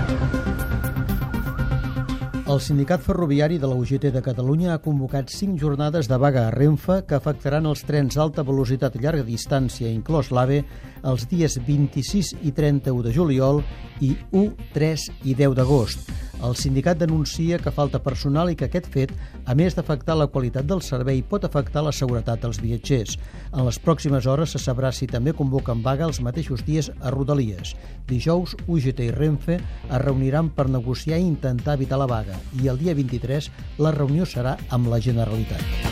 El sindicat ferroviari de la UGT de Catalunya ha convocat 5 jornades de vaga a Renfe que afectaran els trens d'alta velocitat i llarga distància, inclòs l'AVE, els dies 26 i 31 de juliol i 1, 3 i 10 d'agost. El sindicat denuncia que falta personal i que aquest fet, a més d'afectar la qualitat del servei, pot afectar la seguretat dels viatgers. En les pròximes hores se sabrà si també convoquen vaga els mateixos dies a Rodalies. Dijous, UGT i Renfe es reuniran per negociar i intentar evitar la vaga i el dia 23 la reunió serà amb la Generalitat.